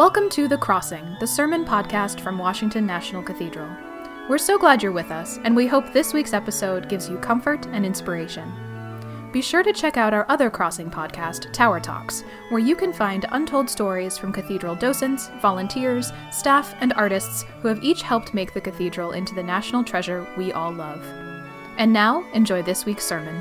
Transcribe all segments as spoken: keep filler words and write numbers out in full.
Welcome to The Crossing, the sermon podcast from Washington National Cathedral. We're so glad you're with us, and we hope this week's episode gives you comfort and inspiration. Be sure to check out our other Crossing podcast, Tower Talks, where you can find untold stories from cathedral docents, volunteers, staff, and artists who have each helped make the cathedral into the national treasure we all love. And now, enjoy this week's sermon.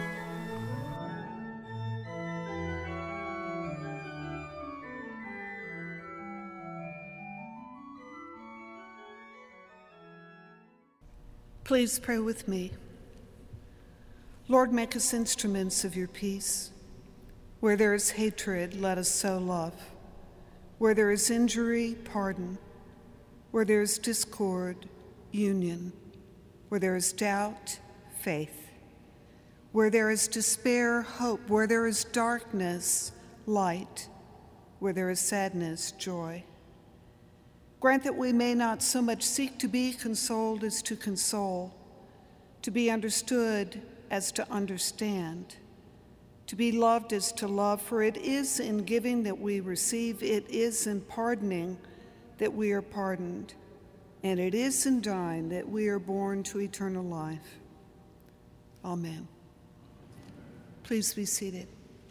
Please pray with me. Lord, make us instruments of your peace. Where there is hatred, let us sow love. Where there is injury, pardon. Where there is discord, union. Where there is doubt, faith. Where there is despair, hope. Where there is darkness, light. Where there is sadness, joy. Grant that we may not so much seek to be consoled as to console, to be understood as to understand, to be loved as to love, for it is in giving that we receive, it is in pardoning that we are pardoned, and it is in dying that we are born to eternal life. Amen. Please be seated.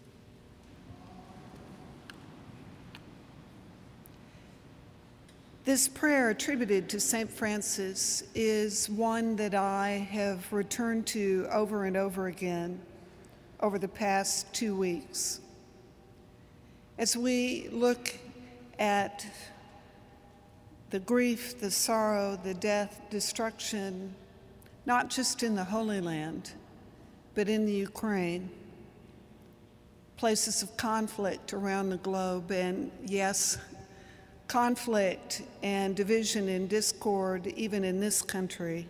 This prayer attributed to Saint Francis is one that I have returned to over and over again over the past two weeks. As we look at the grief, the sorrow, the death, destruction, not just in the Holy Land, but in the Ukraine, places of conflict around the globe, and yes, conflict and division and discord even in this country.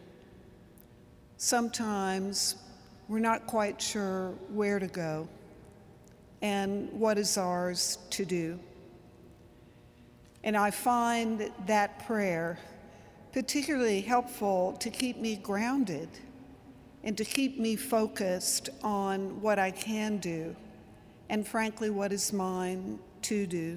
Sometimes we're not quite sure where to go and what is ours to do. And I find that prayer particularly helpful to keep me grounded and to keep me focused on what I can do and, frankly, what is mine to do.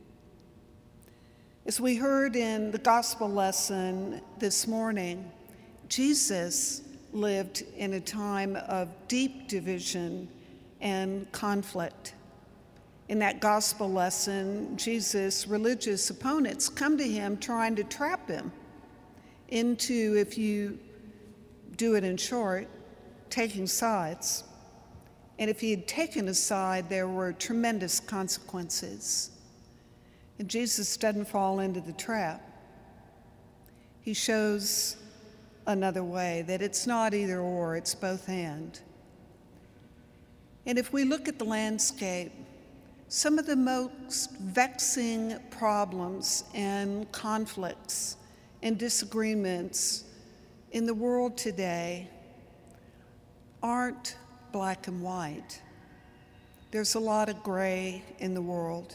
As we heard in the gospel lesson this morning, Jesus lived in a time of deep division and conflict. In that gospel lesson, Jesus' religious opponents come to him trying to trap him into, if you do it in short, taking sides. And if he had taken a side, there were tremendous consequences. And Jesus doesn't fall into the trap. He shows another way, that it's not either or, it's both and. And if we look at the landscape, some of the most vexing problems and conflicts and disagreements in the world today aren't black and white. There's a lot of gray in the world.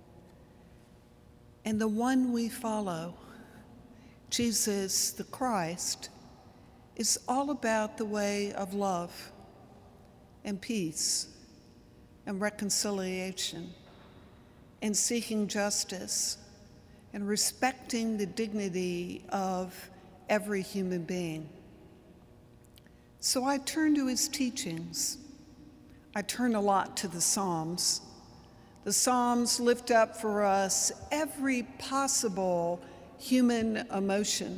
And the one we follow, Jesus the Christ, is all about the way of love and peace and reconciliation and seeking justice and respecting the dignity of every human being. So I turn to his teachings. I turn a lot to the Psalms. The Psalms lift up for us every possible human emotion.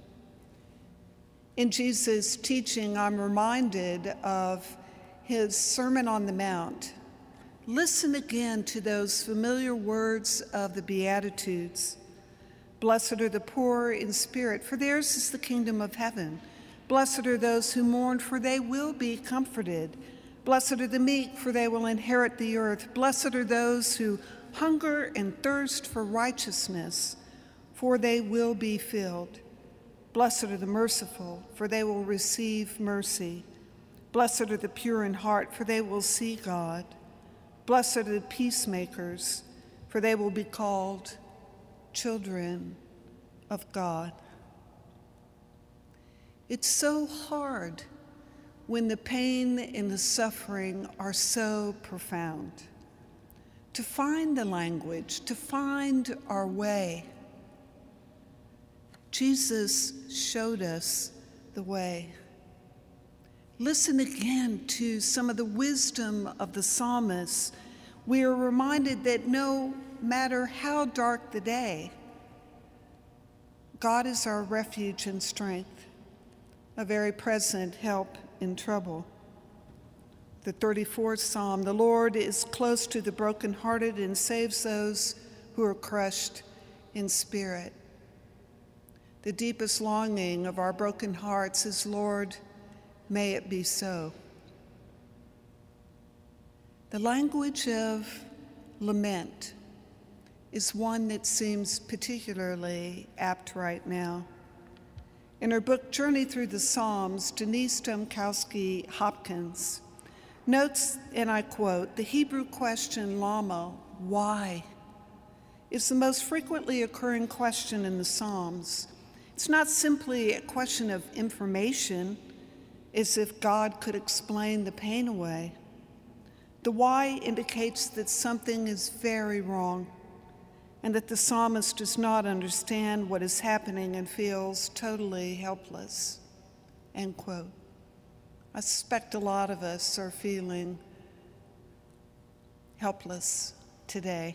In Jesus' teaching, I'm reminded of his Sermon on the Mount. Listen again to those familiar words of the Beatitudes. Blessed are the poor in spirit, for theirs is the kingdom of heaven. Blessed are those who mourn, for they will be comforted. Blessed are the meek, for they will inherit the earth. Blessed are those who hunger and thirst for righteousness, for they will be filled. Blessed are the merciful, for they will receive mercy. Blessed are the pure in heart, for they will see God. Blessed are the peacemakers, for they will be called children of God. It's so hard when the pain and the suffering are so profound, to find the language, to find our way. Jesus showed us the way. Listen again to some of the wisdom of the psalmists. We are reminded that no matter how dark the day, God is our refuge and strength, a very present help in trouble. The thirty-fourth Psalm, the Lord is close to the brokenhearted and saves those who are crushed in spirit. The deepest longing of our broken hearts is, Lord, may it be so. The language of lament is one that seems particularly apt right now. In her book, Journey Through the Psalms, Denise Domkowski Hopkins notes, and I quote, "The Hebrew question, lama, why, is the most frequently occurring question in the Psalms. It's not simply a question of information, as if God could explain the pain away. The why indicates that something is very wrong and that the psalmist does not understand what is happening and feels totally helpless." End quote. I suspect a lot of us are feeling helpless today.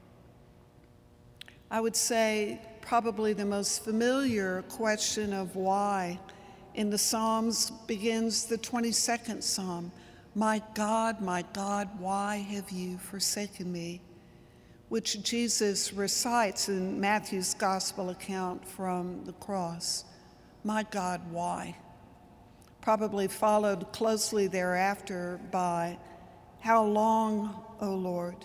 I would say probably the most familiar question of why in the Psalms begins the twenty-second Psalm. "My God, my God, why have you forsaken me?" which Jesus recites in Matthew's gospel account from the cross. My God, why? Probably followed closely thereafter by, "How long, O Lord?"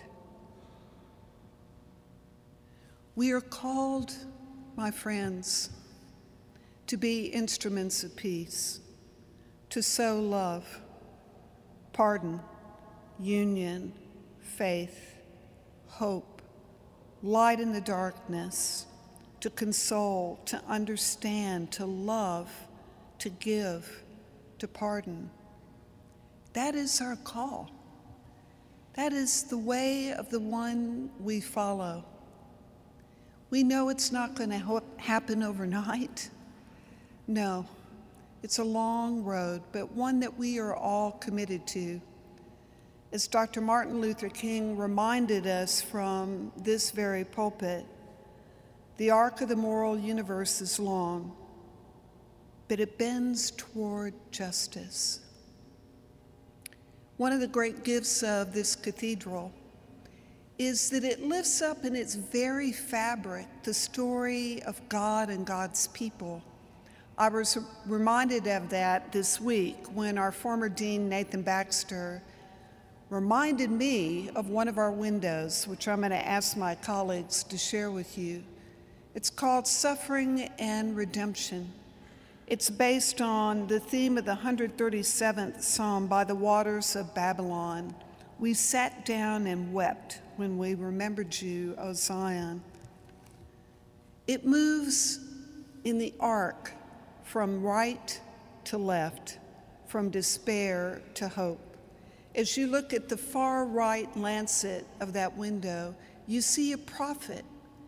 We are called, my friends, to be instruments of peace, to sow love, pardon, union, faith, hope, light in the darkness, to console, to understand, to love, to give, to pardon. That is our call. That is the way of the one we follow. We know it's not going to ho- happen overnight. No, it's a long road, but one that we are all committed to. As Doctor Martin Luther King reminded us from this very pulpit, the arc of the moral universe is long, but it bends toward justice. One of the great gifts of this cathedral is that it lifts up in its very fabric the story of God and God's people. I was reminded of that this week when our former dean, Nathan Baxter, reminded me of one of our windows, which I'm going to ask my colleagues to share with you. It's called Suffering and Redemption. It's based on the theme of the one hundred thirty-seventh Psalm, "By the waters of Babylon. We sat down and wept when we remembered you, O Zion." It moves in the arc from right to left, from despair to hope. As you look at the far right lancet of that window, you see a prophet,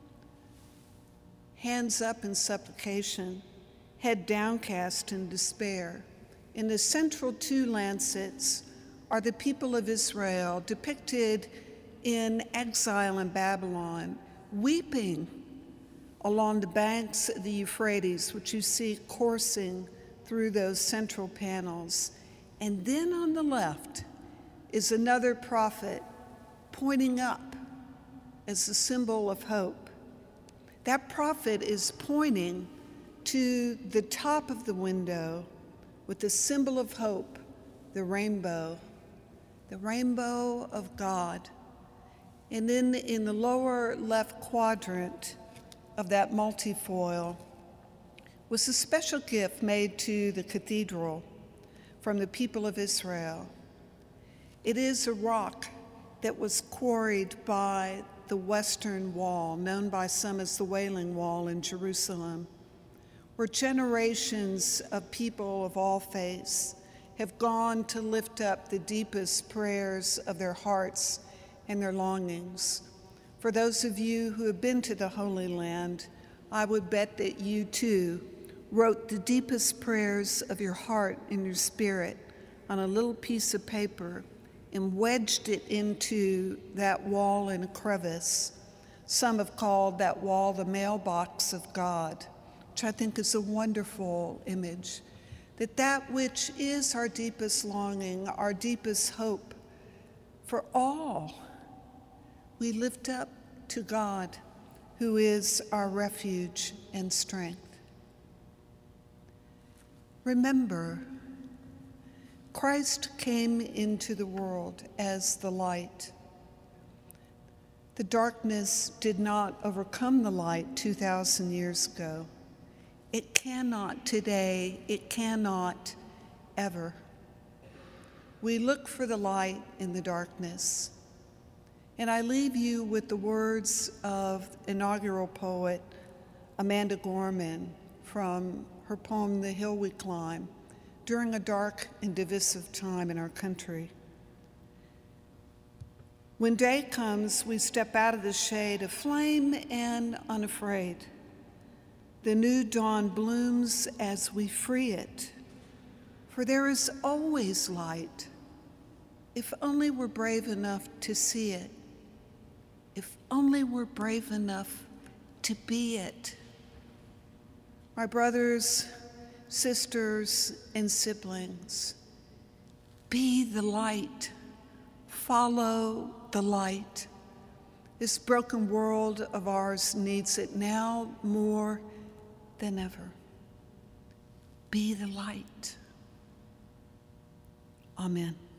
hands up in supplication, head downcast in despair. In the central two lancets are the people of Israel depicted in exile in Babylon, weeping along the banks of the Euphrates, which you see coursing through those central panels. And then on the left is another prophet pointing up as a symbol of hope. That prophet is pointing to the top of the window with the symbol of hope, the rainbow, the rainbow of God. And then in the lower left quadrant of that multifoil was a special gift made to the cathedral from the people of Israel. It is a rock that was quarried by the Western Wall, known by some as the Wailing Wall in Jerusalem, where generations of people of all faiths have gone to lift up the deepest prayers of their hearts and their longings. For those of you who have been to the Holy Land, I would bet that you too wrote the deepest prayers of your heart and your spirit on a little piece of paper and wedged it into that wall in a crevice. Some have called that wall the mailbox of God, which I think is a wonderful image, that that which is our deepest longing, our deepest hope for all, we lift up to God, who is our refuge and strength. Remember, Christ came into the world as the light. The darkness did not overcome the light two thousand years ago. It cannot today, it cannot ever. We look for the light in the darkness. And I leave you with the words of inaugural poet Amanda Gorman from her poem, The Hill We Climb, during a dark and divisive time in our country. When day comes, we step out of the shade, aflame and unafraid. The new dawn blooms as we free it, for there is always light, if only we're brave enough to see it, if only we're brave enough to be it. My brothers, sisters, and siblings, be the light, follow the light. This broken world of ours needs it now more than ever. Be the light. Amen.